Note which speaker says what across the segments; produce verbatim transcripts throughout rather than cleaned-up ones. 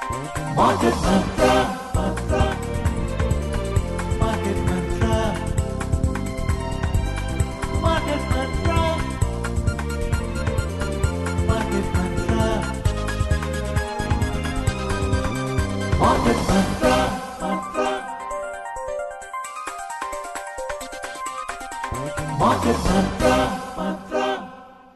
Speaker 1: Market Mantra, Mantra, Market Mantra, Market Mantra, Market Mantra, Market Mantra, Mantra, Market Mantra, Mantra.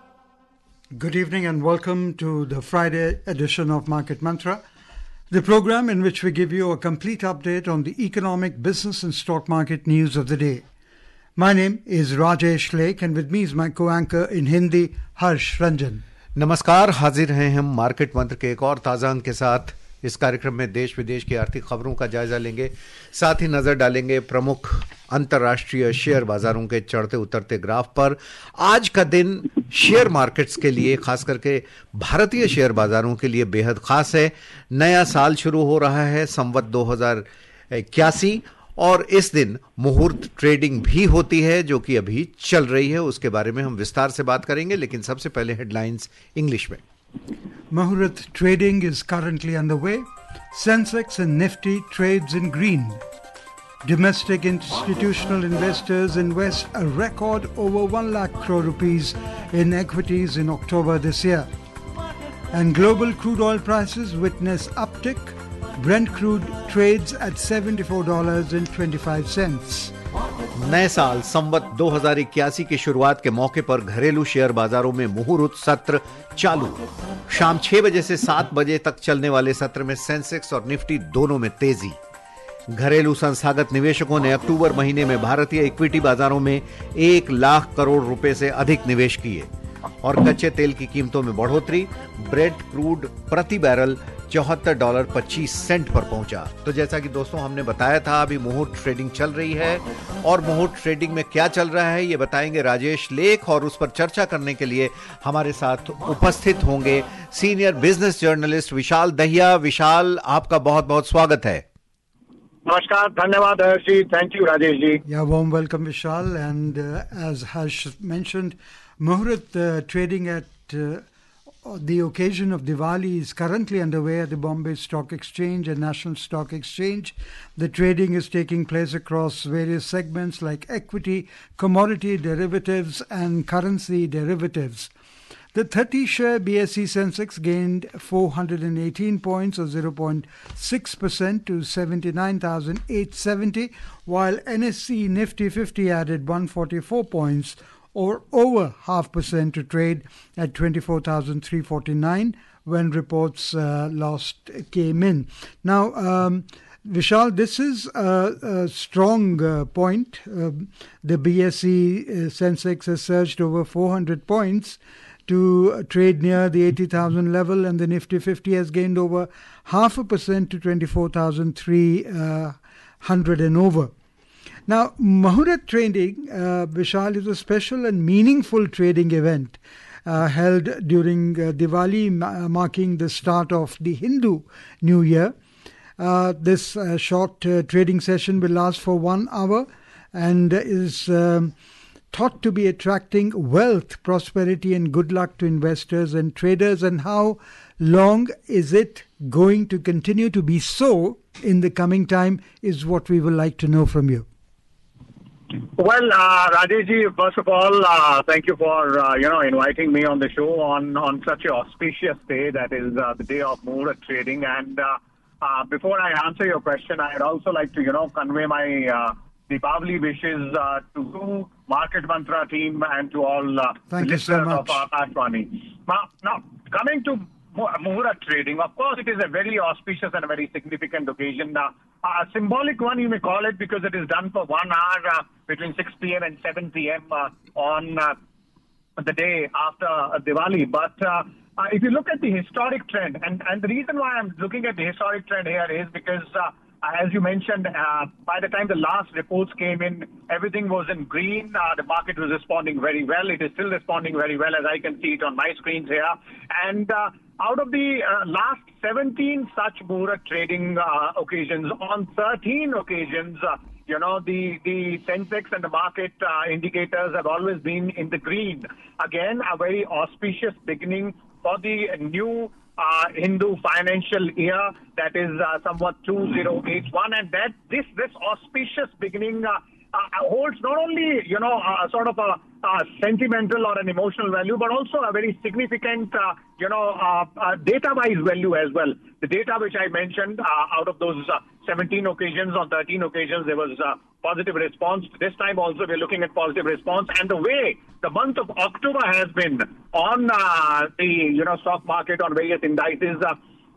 Speaker 2: Good evening and welcome to the Friday edition of Market Mantra, the program in which we give you a complete update on the economic, business and stock market news of the day. My name is Rajesh Lake and with me is my co-anchor in Hindi, Harsh Ranjan.
Speaker 3: नमस्कार, हाजिर हैं हम market मंत्र के एक और ताज़ा अंक के साथ। इस कार्यक्रम में देश विदेश की आर्थिक खबरों का जायजा लेंगे, साथ ही नजर डालेंगे प्रमुख अंतर्राष्ट्रीय शेयर बाजारों के चढ़ते उतरते ग्राफ पर। आज का दिन शेयर मार्केट्स के लिए, खास करके भारतीय शेयर बाजारों के लिए बेहद खास है। नया साल शुरू हो रहा है, संवत दो हजार इक्यासी, और इस दिन मुहूर्त ट्रेडिंग भी होती है जो कि अभी चल रही है। उसके बारे में हम विस्तार से बात करेंगे, लेकिन सबसे पहले हेडलाइंस इंग्लिश में।
Speaker 2: Muhurat trading is currently underway. Sensex and Nifty trades in green. Domestic institutional investors invest a record over one lakh crore rupees in equities in October this year. And global crude oil prices witness uptick. Brent crude trades at seventy-four dollars and twenty-five cents.
Speaker 3: नए साल संवत दो हजार इक्यासी की शुरुआत के मौके पर घरेलू शेयर बाजारों में मुहूर्त सत्र चालू। शाम छह बजे से सात बजे तक चलने वाले सत्र में सेंसेक्स और निफ्टी दोनों में तेजी। घरेलू संस्थागत निवेशकों ने अक्टूबर महीने में भारतीय इक्विटी बाजारों में एक लाख करोड़ रुपए से अधिक निवेश किए और कच्चे तेल की कीमतों में बढ़ोतरी। ब्रेंट क्रूड प्रति बैरल चौहत्तर डॉलर पच्चीस सेंट पर पहुंचा। तो जैसा कि दोस्तों हमने बताया था, अभी मुहूर्त ट्रेडिंग चल रही है और मुहूर्त ट्रेडिंग में क्या चल रहा है ये बताएंगे राजेश लेख, और उस पर चर्चा करने के लिए हमारे साथ उपस्थित होंगे senior business journalist Vishal Dahiya. Vishal, आपका बहुत बहुत स्वागत है।
Speaker 4: नमस्कार, धन्यवाद Harsh ji. Thank you Rajesh ji.
Speaker 2: Yeah, warm welcome Vishal, and uh, as Harsh mentioned, Muhurat uh, trading at uh, the occasion of Diwali is currently underway at the Bombay Stock Exchange and National Stock Exchange. The trading is taking place across various segments like equity, commodity derivatives and currency derivatives. The thirty share B S E Sensex gained four hundred eighteen points or zero point six percent to seventy-nine thousand eight hundred seventy, while N S E Nifty fifty added one hundred forty-four points or over half percent to trade at twenty-four thousand three hundred forty-nine when reports uh, last came in. Now, um, Vishal, this is a, a strong uh, point. Uh, the B S E uh, Sensex has surged over four hundred points to trade near the eighty thousand level, and the Nifty fifty has gained over half a percent to twenty-four thousand three hundred and over. Now, Muhurat trading, uh, Vishal, is a special and meaningful trading event uh, held during uh, Diwali, ma- marking the start of the Hindu New Year. Uh, this uh, short uh, trading session will last for one hour and is um, thought to be attracting wealth, prosperity and good luck to investors and traders. And how long is it going to continue to be so in the coming time is what we would like to know from you.
Speaker 4: Well, uh, Rajesh ji, first of all, uh, thank you for uh, you know inviting me on the show on, on such an auspicious day that is uh, the day of Muhurat trading. And uh, uh, before I answer your question, I'd also like to you know convey my uh, Deepavali wishes uh, to you, Market Mantra team, and to all uh,
Speaker 2: Thank you so
Speaker 4: listeners
Speaker 2: much.
Speaker 4: of our Akashvani. Now, now, coming to Muhurat trading, of course, it is a very auspicious and a very significant occasion. Uh, a symbolic one, you may call it, because it is done for one hour uh, between six p.m. and seven p.m. Uh, on uh, the day after uh, Diwali. But uh, uh, if you look at the historic trend, and, and the reason why I'm looking at the historic trend here is because uh, as you mentioned, uh, by the time the last reports came in, everything was in green. Uh, the market was responding very well. It is still responding very well, as I can see it on my screens here. And uh, out of the uh, last seventeen such Muhurat trading uh, occasions, on thirteen occasions, uh, you know, the, the Sensex and the market uh, indicators have always been in the green. Again, a very auspicious beginning for the new uh, Hindu financial year, that is uh, somewhat two thousand eighty-one, and that this this auspicious beginning uh, uh, holds not only, you know, uh, sort of a, a sentimental or an emotional value, but also a very significant, uh, you know, uh, uh, data-wise value as well. The data which I mentioned, uh, out of those uh, seventeen occasions, on thirteen occasions, there was uh, positive response. This time also we're looking at positive response. And the way the month of October has been on uh, the, you know, stock market, on various indices, uh,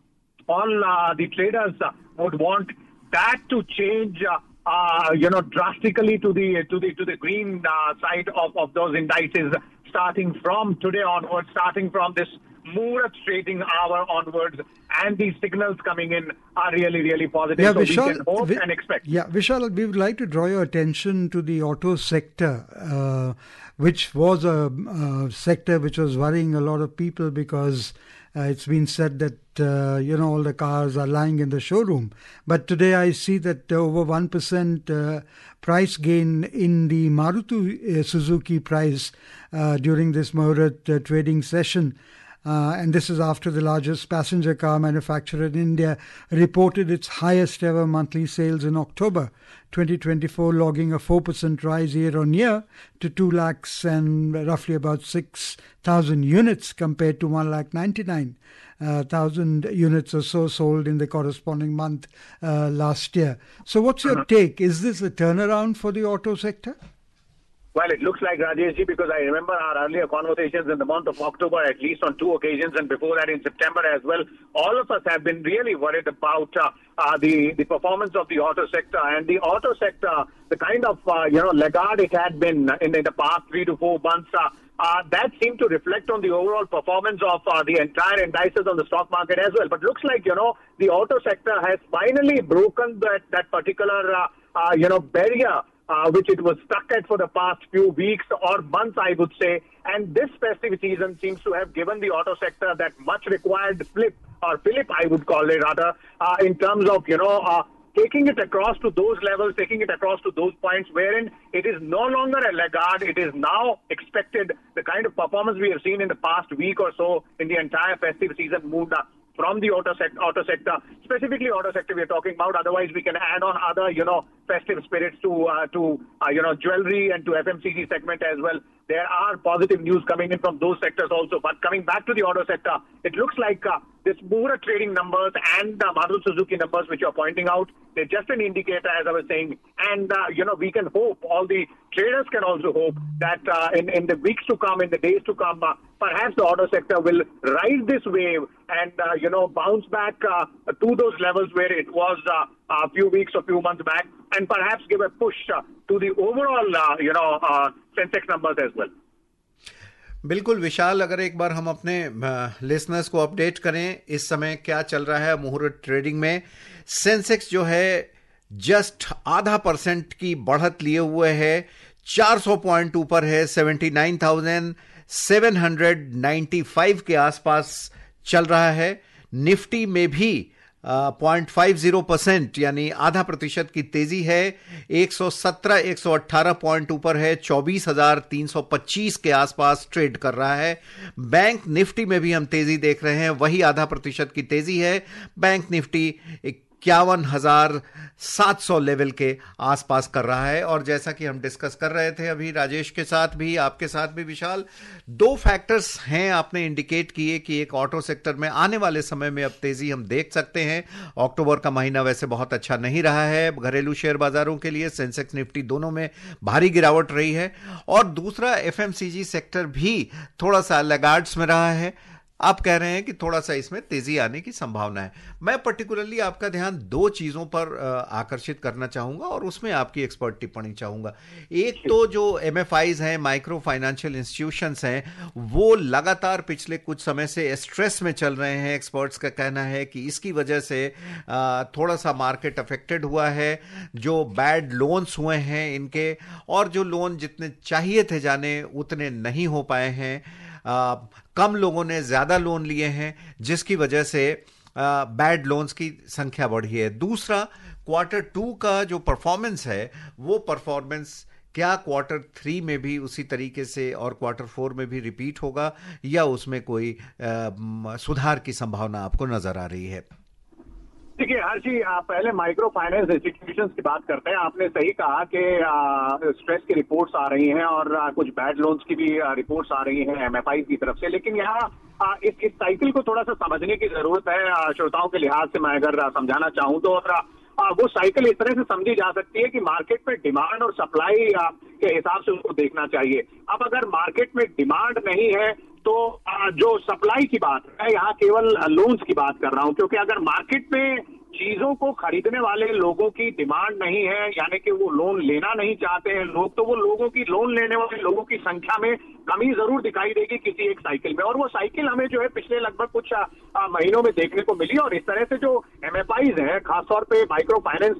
Speaker 4: all uh, the traders uh, would want that to change, uh, uh, you know, drastically to the to the to the green uh, side of, of those indices, starting from today onwards, starting from this Muhurat trading hour onwards, and these signals coming in are really, really positive.
Speaker 2: Yeah,
Speaker 4: so
Speaker 2: Vishal,
Speaker 4: we can hope
Speaker 2: Vi-
Speaker 4: and expect.
Speaker 2: Yeah, Vishal, we would like to draw your attention to the auto sector, uh, which was a uh, sector which was worrying a lot of people because uh, it's been said that, uh, you know, all the cars are lying in the showroom. But today I see that uh, over one percent uh, price gain in the Maruti uh, Suzuki price uh, during this Muhurat uh, trading session. Uh, and this is after the largest passenger car manufacturer in India reported its highest ever monthly sales in October twenty twenty-four, logging a four percent rise year on year to two lakhs and roughly about six thousand units compared to one lakh ninety-nine thousand units or so sold in the corresponding month uh, last year. So what's your take? Is this a turnaround for the auto sector?
Speaker 4: Well, it looks like, Rajeshji, because I remember our earlier conversations in the month of October, at least on two occasions, and before that in September as well. All of us have been really worried about uh, uh, the, the performance of the auto sector. And the auto sector, the kind of, uh, you know, laggard it had been in, in the past three to four months, uh, uh, that seemed to reflect on the overall performance of uh, the entire indices on the stock market as well. But looks like, you know, the auto sector has finally broken that, that particular, uh, uh, you know, barrier Uh, which it was stuck at for the past few weeks or months, I would say. And this festive season seems to have given the auto sector that much required flip, or flip, I would call it rather, uh, in terms of, you know, uh, taking it across to those levels, taking it across to those points wherein it is no longer a laggard. It is now expected. The kind of performance we have seen in the past week or so in the entire festive season moved up from the auto sector, auto sector, specifically auto sector we are talking about. Otherwise, we can add on other, you know, festive spirits to, uh, to uh, you know, jewelry and to F M C G segment as well. There are positive news coming in from those sectors also. But coming back to the auto sector, it looks like uh, this Muhurat trading numbers and the uh, Maruti Suzuki numbers which you're pointing out, they're just an indicator, as I was saying. And, uh, you know, we can hope, all the traders can also hope that uh, in, in the weeks to come, in the days to come, uh, perhaps the auto sector will ride this wave and, uh, you know, bounce back uh, to those levels where it was uh, a few weeks or few months back, and perhaps give a push uh, to the overall, uh, you know, uh, Sensex numbers as well.
Speaker 3: बिल्कुल विशाल, अगर एक बार हम अपने listeners को update करें इस समय क्या चल रहा है मुहूर्त ट्रेडिंग में। सेंसेक्स जो है जस्ट आधा परसेंट की बढ़त लिए हुए है, चार सौ पॉइंट ऊपर है, seventy nine thousand seven hundred ninety five के आसपास चल रहा है। निफ्टी में भी पॉइंट फाइव जीरो परसेंट यानी आधा प्रतिशत की तेजी है, एक सौ सत्रह एक सौ अट्ठारह पॉइंट ऊपर है, चौबीस हजार तीन सौ पच्चीस के आसपास ट्रेड कर रहा है। बैंक निफ्टी में भी हम तेजी देख रहे हैं, वही आधा प्रतिशत की तेजी है। बैंक निफ्टी इक्यावन हजार सात सौ लेवल के आसपास कर रहा है। और जैसा कि हम डिस्कस कर रहे थे अभी राजेश के साथ भी, आपके साथ भी विशाल, दो फैक्टर्स हैं आपने इंडिकेट किए कि एक ऑटो सेक्टर में आने वाले समय में अब तेजी हम देख सकते हैं। अक्टूबर का महीना वैसे बहुत अच्छा नहीं रहा है घरेलू शेयर बाजारों के लिए, सेंसेक्स निफ्टी दोनों में भारी गिरावट रही है। और दूसरा एफएमसीजी सेक्टर भी थोड़ा सा लैगार्ड्स में रहा है। आप कह रहे हैं कि थोड़ा सा इसमें तेजी आने की संभावना है। मैं पर्टिकुलरली आपका ध्यान दो चीजों पर आकर्षित करना चाहूंगा और उसमें आपकी एक्सपर्ट टिप्पणी चाहूंगा। एक तो जो एमएफआईज हैं, माइक्रो फाइनेंशियल इंस्टीट्यूशंस हैं, वो लगातार पिछले कुछ समय से स्ट्रेस में चल रहे हैं। एक्सपर्ट्स का कहना है कि इसकी वजह से थोड़ा सा मार्केट अफेक्टेड हुआ है। जो बैड लोन्स हुए हैं इनके, और जो लोन जितने चाहिए थे जाने उतने नहीं हो पाए हैं। आ, कम लोगों ने ज्यादा लोन लिए हैं, जिसकी वजह से बैड लोन्स की संख्या बढ़ी है। दूसरा, क्वार्टर टू का जो परफॉर्मेंस है वो परफॉर्मेंस क्या क्वार्टर थ्री में भी उसी तरीके से और क्वार्टर फोर में भी रिपीट होगा या उसमें कोई आ, सुधार की संभावना आपको नजर आ रही है?
Speaker 4: देखिए हर्षी, पहले माइक्रो फाइनेंस इंस्टीट्यूशंस की बात करते हैं। आपने सही कहा कि स्ट्रेस की रिपोर्ट्स आ रही हैं और आ, कुछ बैड लोन्स की भी रिपोर्ट्स आ रही हैं एमएफआई की तरफ से, लेकिन यहाँ इस इस साइकिल को थोड़ा सा समझने की जरूरत है। श्रोताओं के लिहाज से मैं अगर समझाना चाहूँ तो और आ, वो साइकिल इस तरह से समझी जा सकती है कि मार्केट में डिमांड और सप्लाई आ, के हिसाब से उसको देखना चाहिए। अब अगर मार्केट में डिमांड नहीं है तो आ, जो सप्लाई की बात है, यहाँ केवल लोन्स की बात कर रहा हूँ, क्योंकि अगर मार्केट में चीजों को खरीदने वाले लोगों की डिमांड नहीं है, यानी कि वो लोन लेना नहीं चाहते हैं लोग, तो वो लोगों की लोन लेने वाले लोगों की संख्या में कमी जरूर दिखाई देगी किसी एक साइकिल में। और वो साइकिल हमें जो है पिछले लगभग कुछ आ, महीनों में देखने को मिली। और इस तरह से जो एमएफआईज हैं, खासतौर पे माइक्रो फाइनेंस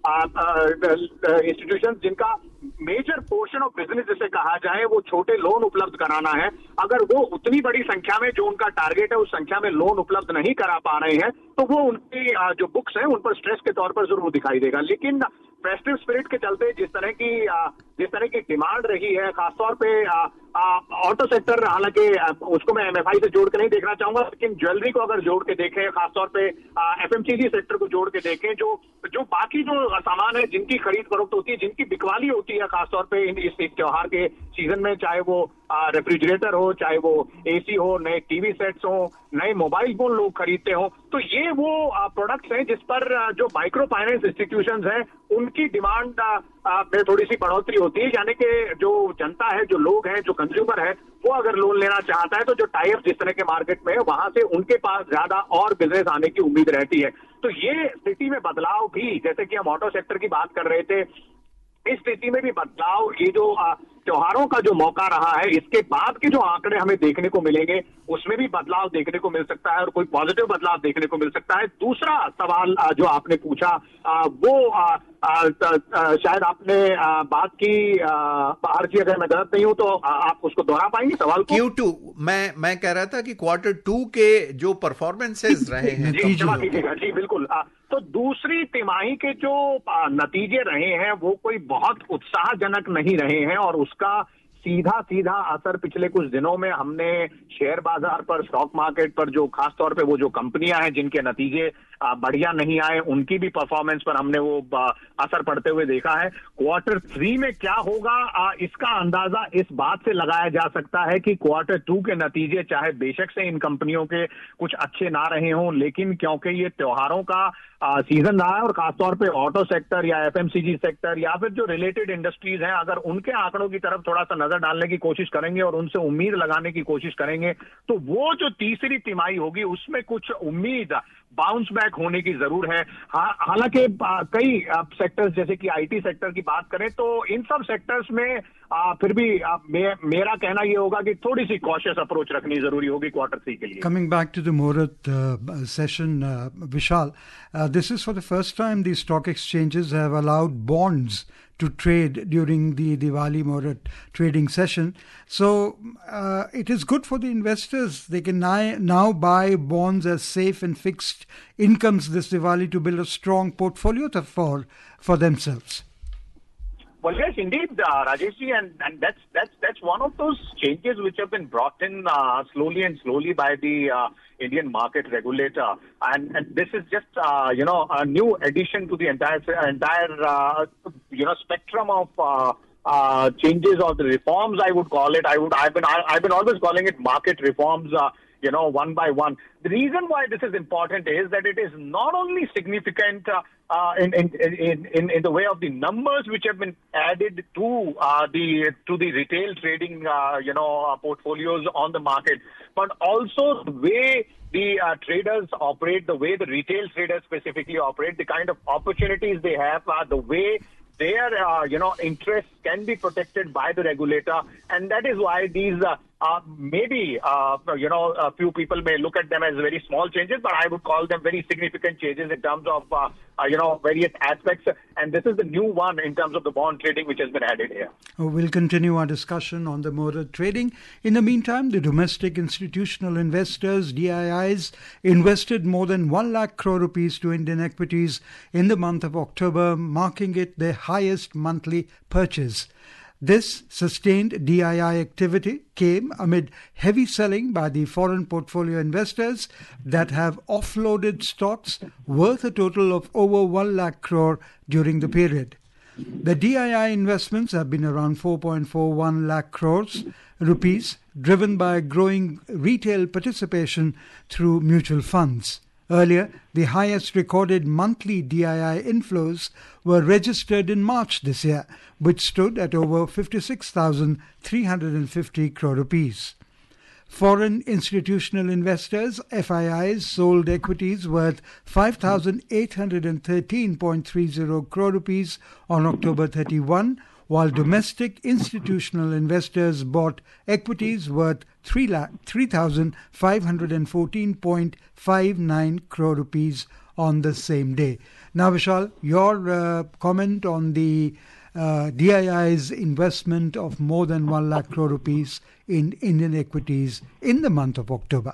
Speaker 4: इंस्टीट्यूशन जिनका मेजर पोर्शन ऑफ बिजनेस जिसे कहा जाए वो छोटे लोन उपलब्ध कराना है, अगर वो उतनी बड़ी संख्या में जो उनका टारगेट है उस संख्या में लोन उपलब्ध नहीं करा पा रहे हैं तो वो उनकी जो बुक्स हैं उन पर स्ट्रेस के तौर पर जरूर दिखाई देगा। लेकिन फेस्टिव स्पिरिट के चलते जिस तरह की जिस तरह की डिमांड रही है, खासतौर पे ऑटो सेक्टर, हालांकि उसको मैं एमएफआई से जोड़ के नहीं देखना चाहूंगा, लेकिन ज्वेलरी को अगर जोड़ के देखें, खासतौर पे एफएमसीजी सेक्टर को जोड़ के देखें, जो जो बाकी जो सामान है जिनकी खरीद फरोख्त होती है, जिनकी बिकवाली होती है खासतौर पे इस त्योहार के सीजन में, चाहे वो रेफ्रिजरेटर हो, चाहे वो एसी हो, नए टीवी सेट्स हो, नए मोबाइल फोन लोग खरीदते हो, तो ये वो प्रोडक्ट्स हैं जिस पर जो माइक्रो फाइनेंस इंस्टीट्यूशंस हैं उनकी डिमांड में थोड़ी सी बढ़ोतरी होती है। यानी कि जो जनता है, जो लोग हैं, जो कंज्यूमर है, वो अगर लोन लेना चाहता है तो जो टाइप जिस तरह के मार्केट में है वहां से उनके पास ज्यादा और बिजनेस आने की उम्मीद रहती है। तो ये स्थिति में बदलाव भी, जैसे कि हम ऑटो सेक्टर की बात कर रहे थे, इस स्थिति में भी बदलाव, ये जो त्योहारों का जो मौका रहा है, इसके बाद के जो आंकड़े हमें देखने को मिलेंगे उसमें भी बदलाव देखने को मिल सकता है और कोई पॉजिटिव बदलाव देखने को मिल सकता है। दूसरा सवाल जो आपने पूछा वो शायद आपने बात की, हर्षी अगर मैं गलत नहीं हूं तो आप उसको दोहरा पाएंगे सवाल को?
Speaker 3: क्यू टू मैं मैं कह रहा था कि क्वार्टर टू के जो परफॉर्मेंसेस रहे हैं,
Speaker 4: जी क्षमा कीजिएगा, जी बिल्कुल। तो दूसरी तिमाही के जो नतीजे रहे हैं वो कोई बहुत उत्साहजनक नहीं रहे हैं और उसका सीधा सीधा असर पिछले कुछ दिनों में हमने शेयर बाजार पर, स्टॉक मार्केट पर, जो खास तौर पे वो जो कंपनियां हैं जिनके नतीजे बढ़िया नहीं आए उनकी भी परफॉर्मेंस पर हमने वो असर पड़ते हुए देखा है। क्वार्टर थ्री में क्या होगा इसका अंदाजा इस बात से लगाया जा सकता है कि क्वार्टर टू के नतीजे चाहे बेशक से इन कंपनियों के कुछ अच्छे ना रहे हों, लेकिन क्योंकि ये त्योहारों का सीजन रहा है और खासतौर पे ऑटो सेक्टर या एफएमसीजी सेक्टर या फिर जो रिलेटेड इंडस्ट्रीज हैं, अगर उनके आंकड़ों की तरफ थोड़ा सा नजर डालने की कोशिश करेंगे और उनसे उम्मीद लगाने की कोशिश करेंगे तो वो जो तीसरी तिमाही होगी उसमें कुछ उम्मीद बाउंस बैक होने की जरूर है। हालांकि कई सेक्टर्स जैसे कि आईटी सेक्टर की बात करें तो इन सब सेक्टर्स में आ, फिर भी आ, मे, मेरा कहना यह होगा कि थोड़ी सी कॉशियस अप्रोच रखनी जरूरी होगी क्वार्टर थ्री के लिए।
Speaker 2: Coming back to the Muhurat uh, session, uh, Vishal, uh, this is for the first time the stock exchanges have allowed bonds to trade during the Diwali Muhurat trading session. So uh, it is good for the investors. They can now, now buy bonds as safe and fixed incomes this Diwali to build a strong portfolio to, for for themselves.
Speaker 4: Well, yes, indeed, uh, Rajeshji, and, and that's that's that's one of those changes which have been brought in uh, slowly and slowly by the uh, Indian market regulator, and, and this is just uh, you know a new addition to the entire entire uh, you know spectrum of uh, uh, changes or the reforms. I would call it. I would I've been I, I've been always calling it market reforms. Uh, you know, one by one. The reason why this is important is that it is not only significant uh, uh, in, in, in, in, in the way of the numbers which have been added to uh, the to the retail trading, uh, you know, uh, portfolios on the market, but also the way the uh, traders operate, the way the retail traders specifically operate, the kind of opportunities they have, uh, the way their, uh, you know, interests can be protected by the regulator, and that is why these uh, Uh, maybe, uh, you know, a few people may look at them as very small changes, but I would call them very significant changes in terms of, uh, uh, you know, various aspects. And this is the new one in terms of the bond trading which has been added here.
Speaker 2: We'll continue our discussion on the Muhurat trading. In the meantime, the domestic institutional investors, D I Is, invested more than one lakh crore rupees to Indian equities in the month of October, marking it their highest monthly purchase. This sustained D I I activity came amid heavy selling by the foreign portfolio investors that have offloaded stocks worth a total of over one lakh crore during the period. The D I I investments have been around four point four one lakh crores rupees, driven by growing retail participation through mutual funds. Earlier, the highest recorded monthly D I I inflows were registered in March this year, which stood at over fifty-six thousand three hundred fifty crore rupees. Foreign institutional investors, F I Is, sold equities worth five thousand eight hundred thirteen point three zero crore rupees on October thirty-first, while domestic institutional investors bought equities worth three thousand five hundred fourteen point five nine crore rupees on the same day. Now, Vishal, your uh, comment on the uh, D I I's investment of more than one lakh crore rupees in Indian equities in the month of October.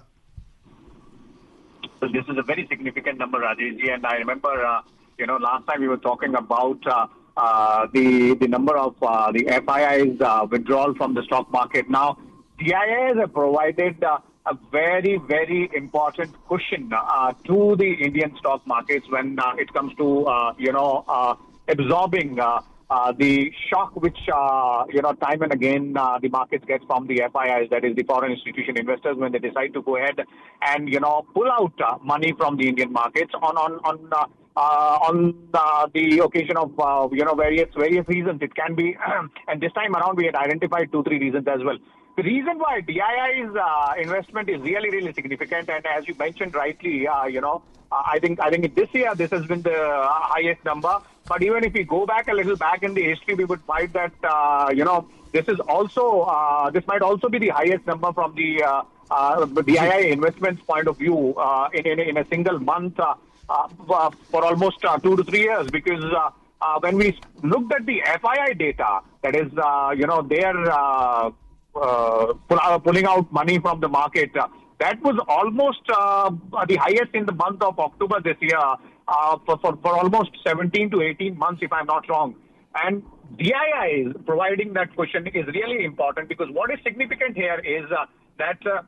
Speaker 4: So this is a very significant number, Rajesh, and I remember, uh, you know, last time we were talking about uh, uh, the the number of uh, the F I Is uh, withdrawal from the stock market. Now, D I Is have provided uh, a very, very important cushion uh, to the Indian stock markets when uh, it comes to, uh, you know, uh, absorbing uh, uh, the shock which, uh, you know, time and again uh, the markets get from the F I Is, that is the foreign institution investors, when they decide to go ahead and, you know, pull out uh, money from the Indian markets on, on, on, uh, Uh, on uh, the occasion of, uh, you know, various various reasons. It can be, and this time around we had identified two, three reasons as well. The reason why D I I's uh, investment is really, really significant, and as you mentioned rightly, uh, you know, uh, I think I think this year this has been the highest number. But even if we go back a little back in the history, we would find that, uh, you know, this is also, uh, this might also be the highest number from the uh, uh, D I I investments point of view uh, in, in, in a single month. Uh, Uh, for almost uh, two to three years, because uh, uh, when we looked at the F I I data, that is, uh, you know, they're uh, uh, pull, uh, pulling out money from the market, uh, that was almost uh, the highest in the month of October this year, uh, for, for, for almost seventeen to eighteen months, if I'm not wrong. And D I Is providing that cushion is really important, because what is significant here is uh, that uh,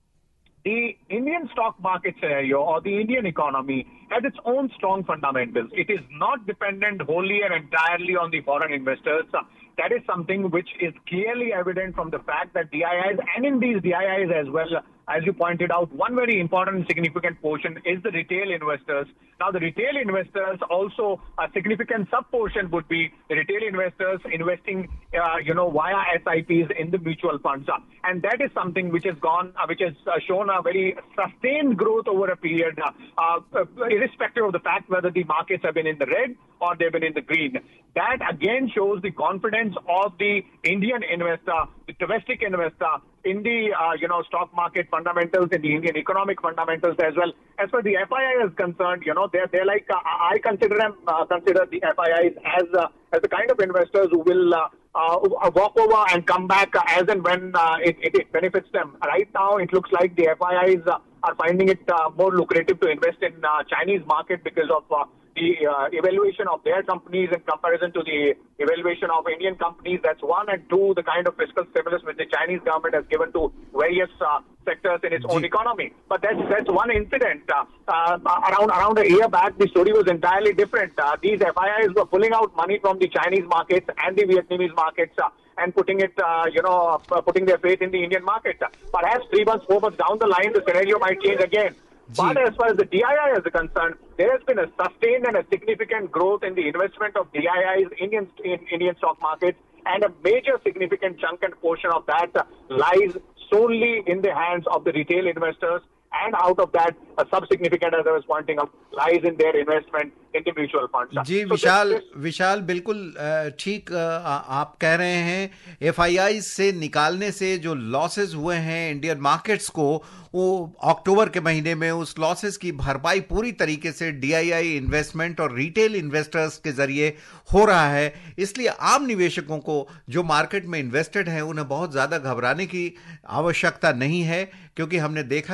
Speaker 4: the Indian stock market scenario or the Indian economy has its own strong fundamentals. It is not dependent wholly and entirely on the foreign investors. Uh, that is something which is clearly evident from the fact that D I Is, and in these D I Is as well, as you pointed out, one very important and significant portion is the retail investors. Now, the retail investors also, a significant sub-portion would be the retail investors investing, uh, you know, via S I Ps in the mutual funds. Uh, and that is something which has gone, uh, which has uh, shown a very sustained growth over a period, uh, uh, irrespective of the fact whether the markets have been in the red or they've been in the green. That again shows the confidence of the Indian investor, the domestic investor, in the, uh, you know, stock market fundamentals, in the Indian economic fundamentals as well. As far as the F I I is concerned, you know, they're, they're like, uh, I consider them, uh, consider the F I Is as, uh, as the kind of investors who will uh, uh, walk over and come back uh, as and when uh, it, it, it benefits them. Right now, it looks like the F I Is uh, are finding it uh, more lucrative to invest in uh, Chinese market because of uh, the uh, evaluation of their companies in comparison to the evaluation of Indian companies. That's one. And two, the kind of fiscal stimulus which the Chinese government has given to various uh, sectors in its own economy. But that's that's one incident. Uh, uh, around around a year back, the story was entirely different. Uh, these F I Is were pulling out money from the Chinese markets and the Vietnamese markets uh, and putting it, uh, you know, uh, putting their faith in the Indian market. Perhaps three months, four months down the line, the scenario might change again. But as far as the D I I is concerned, there has been a sustained and a significant growth in the investment of D I Is in Indian, in Indian stock markets, and a major significant chunk and portion of that uh, lies solely in the hands of the retail investors. And out of that, a sub-significant, as I was pointing out, lies in their investment in the mutual funds.
Speaker 3: Ji
Speaker 4: so
Speaker 3: Vishal
Speaker 4: this, this,
Speaker 3: विशाल बिल्कुल ठीक आप कह रहे हैं. F I आई से निकालने से जो लॉसेस हुए हैं इंडियन मार्केट्स को, वो अक्टूबर के महीने में उस लॉसेस की भरपाई पूरी तरीके से डी आई आई इन्वेस्टमेंट और रिटेल इन्वेस्टर्स के जरिए हो रहा है. इसलिए आम निवेशकों को जो मार्केट में इन्वेस्टेड हैं उन्हें बहुत ज्यादा घबराने की आवश्यकता नहीं है, क्योंकि हमने देखा कि कोरोना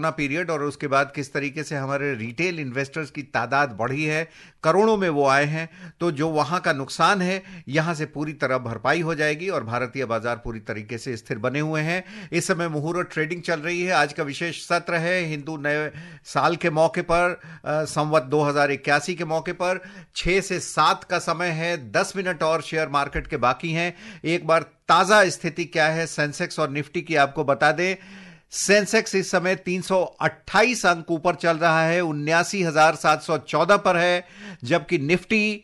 Speaker 3: कोरोना पीरियड और उसके बाद किस तरीके से हमारे रिटेल इन्वेस्टर्स की तादाद बढ़ी है, करोड़ों में वो आए हैं, तो जो वहां का नुकसान है यहां से पूरी तरह भरपाई हो जाएगी और भारतीय बाजार पूरी तरीके से स्थिर बने हुए हैं। इस समय मुहूर्त ट्रेडिंग चल रही है। आज का विशेष सत्र है हिंदू नए साल के मौके पर, संवत दो हजार इक्यासी के मौके पर। छह से सात का समय है, दस मिनट और शेयर मार्केट के बाकी हैं। एक बार ताजा स्थिति क्या है सेंसेक्स और निफ्टी की आपको बता दें। सेंसेक्स इस समय तीन सौ अट्ठाईस अंक ऊपर चल रहा है, उन्यासी हजार सात सौ चौदह पर है, जबकि निफ्टी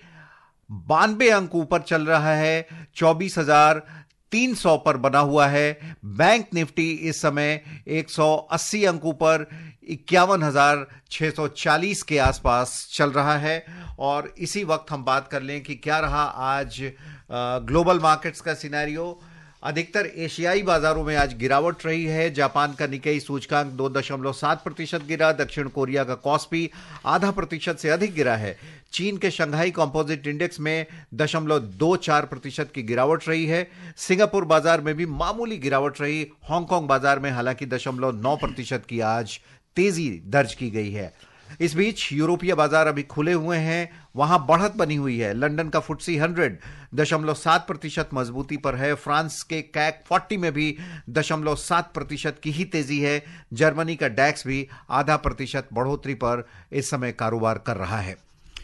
Speaker 3: बानवे अंक ऊपर चल रहा है, चौबीस हजार तीन सौ पर बना हुआ है। बैंक निफ्टी इस समय एक सौ अस्सी अंक ऊपर इक्यावन हजार छह सौ चालीस के आसपास चल रहा है। और इसी वक्त हम बात कर लें कि क्या रहा आज ग्लोबल मार्केट्स का सिनेरियो। अधिकतर एशियाई बाजारों में आज गिरावट रही है। जापान का निकेई सूचकांक दो दशमलव सात प्रतिशत गिरा, दक्षिण कोरिया का कॉस्पी आधा प्रतिशत से अधिक गिरा है। चीन के शंघाई कंपोजिट इंडेक्स में दशमलव दो चार प्रतिशत की गिरावट रही है। सिंगापुर बाजार में भी मामूली गिरावट रही। हांगकांग बाजार में हालांकि दशमलव नौ प्रतिशत की आज तेजी दर्ज की गई है। इस बीच यूरोपीय बाजार अभी खुले हुए हैं, वहां बढ़त बनी हुई है। लंदन का फुट्सी हंड्रेड दशमलव सात प्रतिशत मजबूती पर है। फ्रांस के कैक चालीस में भी दशमलव सात प्रतिशत की ही तेजी है। जर्मनी का डैक्स भी आधा प्रतिशत बढ़ोतरी पर इस समय कारोबार कर रहा है।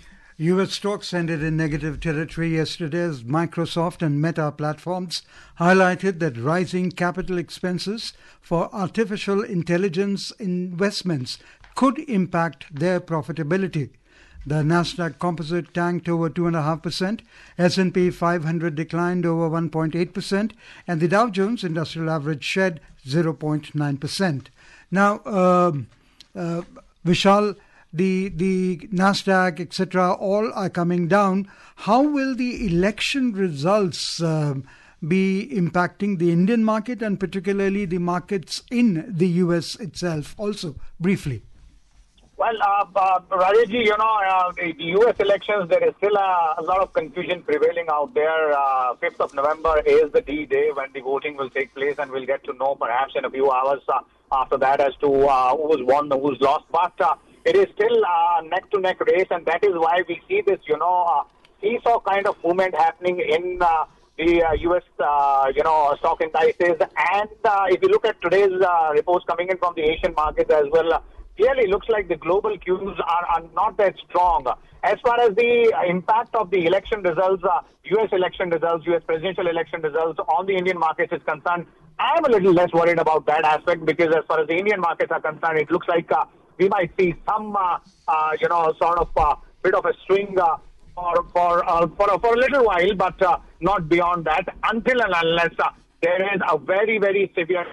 Speaker 2: U S stocks ended in negative territory yesterday as Microsoft and Meta platforms highlighted that rising capital expenses for artificial intelligence investments could impact their profitability. The Nasdaq Composite tanked over two point five percent, S and P five hundred declined over one point eight percent, and the Dow Jones Industrial Average shed zero point nine percent. Now, um, uh, Vishal, the the Nasdaq, et cetera, all are coming down. How will the election results um, be impacting the Indian market and particularly the markets in the U S itself? Also, briefly.
Speaker 4: Well, uh, uh, Rajesh, you know, uh, the U S elections, there is still a, a lot of confusion prevailing out there. Uh, fifth of November is the D-Day when the voting will take place, and we'll get to know perhaps in a few hours uh, after that as to uh, who's won, who's lost. But uh, it is still a neck-to-neck race, and that is why we see this, you know, uh, seesaw kind of movement happening in uh, the uh, U S, uh, you know, stock indices. And uh, if you look at today's uh, reports coming in from the Asian markets as well, uh, clearly looks like the global cues are, are not that strong. As far as the impact of the election results, uh, U S election results, U S presidential election results on the Indian markets is concerned, I'm a little less worried about that aspect, because as far as the Indian markets are concerned, it looks like uh, we might see some, uh, uh, you know, sort of uh, bit of a swing uh, for for, uh, for for a little while, but uh, not beyond that, until and unless uh, there is a very, very severe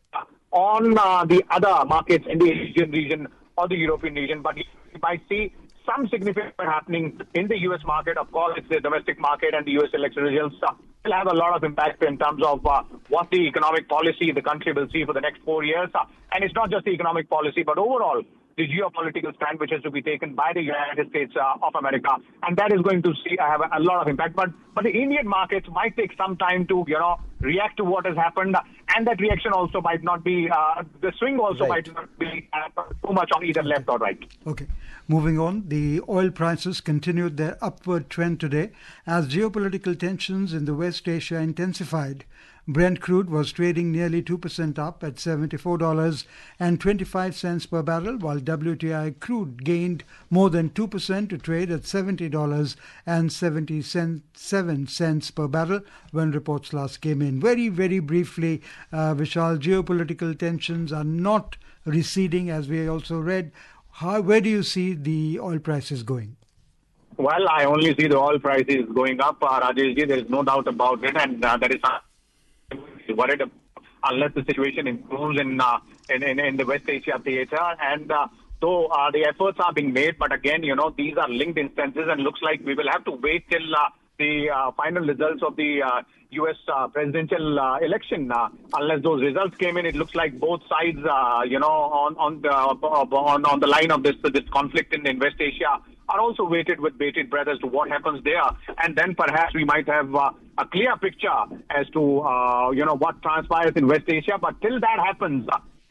Speaker 4: on uh, the other markets in the Asian region or the European region. But you might see some significant happening in the U S market. Of course, it's the domestic market, and the U S election results uh, will have a lot of impact in terms of uh, what the economic policy the country will see for the next four years. Uh, and it's not just the economic policy, but overall the geopolitical stand which is to be taken by the United States uh, of America, and that is going to see uh, have a, a lot of impact. But but the Indian markets might take some time to, you know, react to what has happened, and that reaction also might not be uh, the swing also
Speaker 2: Right.
Speaker 4: might not be uh, too much on either left or right.
Speaker 2: Okay. Moving on, the oil prices continued their upward trend today as geopolitical tensions in the West Asia intensified. Brent crude was trading nearly two percent up at seventy-four dollars and twenty-five cents per barrel, while W T I crude gained more than two percent to trade at seventy dollars and seventy-seven cents per barrel when reports last came in. Very, very briefly, uh, Vishal, geopolitical tensions are not receding, as we also read. How, where do you see the oil prices going?
Speaker 4: Well, I only see the oil prices going up, uh, Rajeshji. There is no doubt about it, and uh, that is worried unless the situation improves in uh, in, in in the West Asia theater. And uh, so uh, the efforts are being made, but again, you know, these are linked instances, and looks like we will have to wait till uh, the uh, final results of the uh, U S uh, presidential uh, election. Uh, unless those results came in, it looks like both sides, uh, you know, on on the on on the line of this this conflict in, in West Asia are also waited with bated breath as to what happens there, and then perhaps we might have uh, a clear picture as to uh, you know what transpires in West Asia. But till that happens, uh,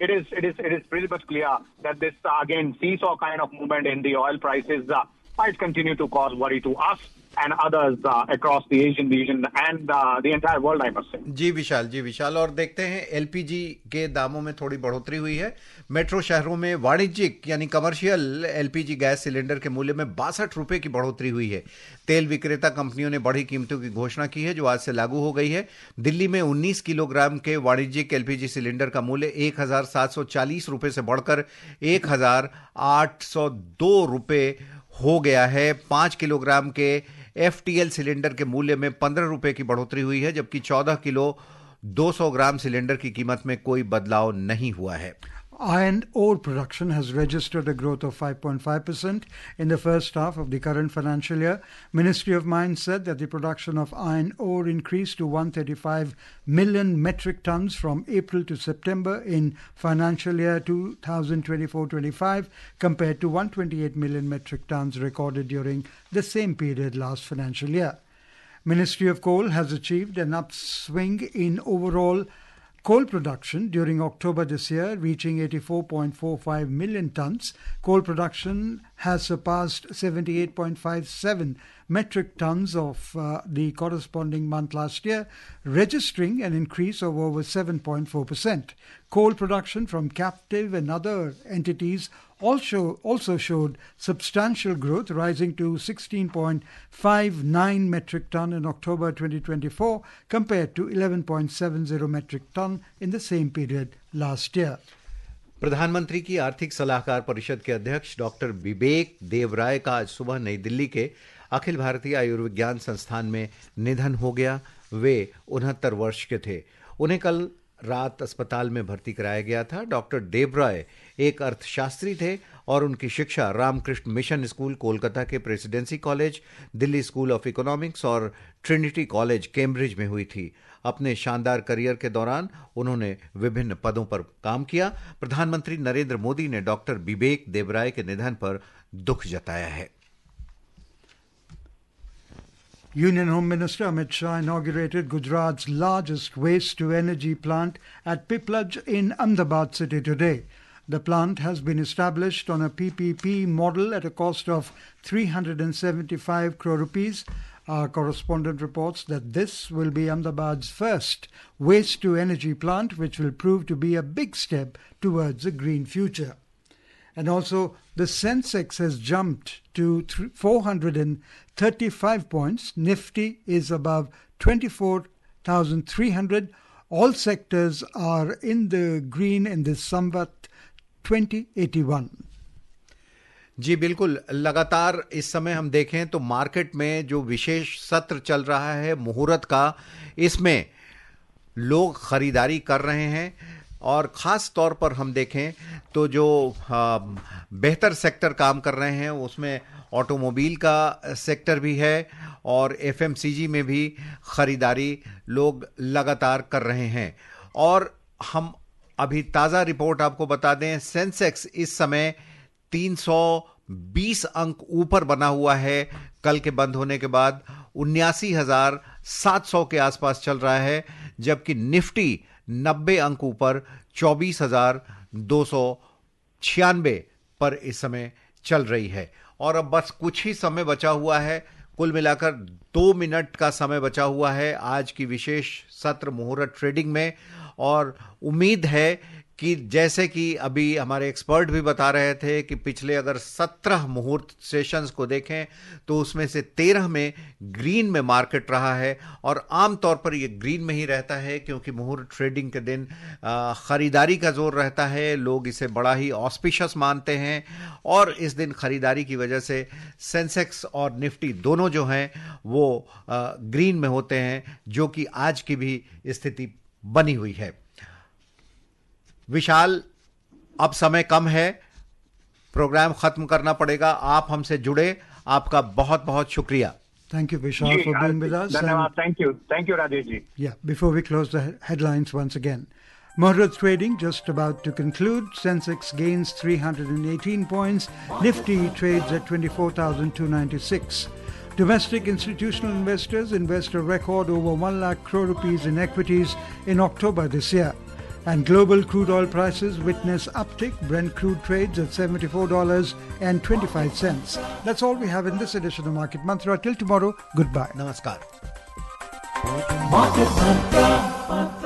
Speaker 4: it is it is it is pretty much clear that this uh, again seesaw kind of movement in the oil prices uh, might continue to cause worry to us and others uh, across the Asian region and uh, the entire world, I must say.
Speaker 3: जी विशाल जी विशाल और देखते हैं LPG के दामों में थोड़ी बढ़ोतरी हुई है। मेट्रो शहरों में वाणिज्यिक यानी कमर्शियल एलपीजी गैस सिलेंडर के मूल्य में बासठ रुपए की बढ़ोतरी हुई है। तेल विक्रेता कंपनियों ने बढ़ी कीमतों की घोषणा की है जो आज से लागू हो गई है। दिल्ली में उन्नीस किलोग्राम के वाणिज्यिक एलपीजी सिलेंडर का मूल्य एक हजार सात सौ चालीस रुपए से बढ़कर एक हजार आठ सौ दो रुपए हो गया है। पांच किलोग्राम के एफटीएल सिलेंडर के मूल्य में पंद्रह रुपए की बढ़ोतरी हुई है, जबकि चौदह किलो दो सौ ग्राम सिलेंडर की कीमत में कोई बदलाव नहीं हुआ है।
Speaker 2: Iron ore production has registered a growth of five point five percent in the first half of the current financial year. Ministry of Mines said that the production of iron ore increased to one hundred thirty-five million metric tons from April to September in financial year twenty twenty-four twenty-five compared to one hundred twenty-eight million metric tons recorded during the same period last financial year. Ministry of Coal has achieved an upswing in overall coal production during October this year, reaching eighty-four point four five million tons. Coal production has surpassed seventy-eight point five seven metric tons of uh, the corresponding month last year, registering an increase of over seven point four percent. Coal production from captive and other entities also, also showed substantial growth, rising to sixteen point five nine metric ton in October twenty twenty-four compared to eleven point seven zero metric ton in the same period last year.
Speaker 3: प्रधानमंत्री की आर्थिक सलाहकार परिषद के अध्यक्ष doctor विवेक देवराय का आज सुबह नई दिल्ली के अखिल भारतीय आयुर्विज्ञान संस्थान में निधन हो गया। वे उनहत्तर वर्ष के थे। उन्हें कल रात अस्पताल में भर्ती कराया गया था। डॉक्टर देवराय एक अर्थशास्त्री थे और उनकी शिक्षा रामकृष्ण मिशन स्कूल कोलकाता के Presidency College, Delhi School of Economics और ट्रिनिटी कॉलेज कैम्ब्रिज में हुई थी। अपने शानदार करियर के दौरान उन्होंने विभिन्न पदों पर काम किया। प्रधानमंत्री नरेंद्र मोदी ने डॉक्टर विवेक देवराय के निधन पर दुख जताया है।
Speaker 2: Union Home Minister Amit Shah inaugurated Gujarat's largest waste-to-energy plant at Pipluj in Ahmedabad city today. The plant has been established on a P P P model at a cost of three hundred seventy-five crore rupees. Our correspondent reports that this will be Ahmedabad's first waste-to-energy plant, which will prove to be a big step towards a green future. And also, the Sensex has jumped to four hundred thirty-five points. Nifty is above twenty-four thousand three hundred. All sectors are in the green in this Samvat twenty eighty-one.
Speaker 3: जी बिल्कुल, लगातार इस समय हम देखें तो market में जो विशेष सत्र चल रहा है मुहूर्त का, इसमें लोग खरीदारी कर रहे हैं और ख़ास तौर पर हम देखें तो जो बेहतर सेक्टर काम कर रहे हैं उसमें ऑटोमोबाइल का सेक्टर भी है और एफएमसीजी में भी खरीदारी लोग लगातार कर रहे हैं। और हम अभी ताज़ा रिपोर्ट आपको बता दें, सेंसेक्स इस समय तीन सौ बीस अंक ऊपर बना हुआ है। कल के बंद होने के बाद उन्यासी हजार सात सौ के आसपास चल रहा है, जबकि निफ्टी नब्बे अंक ऊपर चौबीस हजार दो सौ छियानबे पर इस समय चल रही है। और अब बस कुछ ही समय बचा हुआ है, कुल मिलाकर दो मिनट का समय बचा हुआ है आज की विशेष सत्र मुहूर्त ट्रेडिंग में। और उम्मीद है कि जैसे कि अभी हमारे एक्सपर्ट भी बता रहे थे कि पिछले अगर सत्रह मुहूर्त सेशंस को देखें तो उसमें से तेरह में ग्रीन में मार्केट रहा है। और आमतौर पर ये ग्रीन में ही रहता है क्योंकि मुहूर्त ट्रेडिंग के दिन ख़रीदारी का जोर रहता है, लोग इसे बड़ा ही ऑस्पिशियस मानते हैं और इस दिन ख़रीदारी की वजह से सेंसेक्स और निफ्टी दोनों जो हैं वो ग्रीन में होते हैं, जो कि आज की भी स्थिति बनी हुई है। विशाल, अब समय कम है, प्रोग्राम खत्म करना पड़ेगा। आप हमसे जुड़े, आपका बहुत बहुत शुक्रिया।
Speaker 2: Thank you, Vishal, for being with us.
Speaker 4: Dhanyawad. Thank you. Thank you, Rajesh ji.
Speaker 2: Yeah, before we close the headlines once again. Muhurat trading just about to conclude. Sensex gains three hundred eighteen points. Nifty trades at twenty-four thousand two hundred ninety-six. Domestic institutional investors invest a record over one lakh crore rupees in equities in October this year. And global crude oil prices witness uptick. Brent crude trades at seventy-four dollars and twenty-five cents. That's all we have in this edition of Market Mantra. Till tomorrow, goodbye.
Speaker 3: Namaskar.
Speaker 1: Market Mantra, Mantra.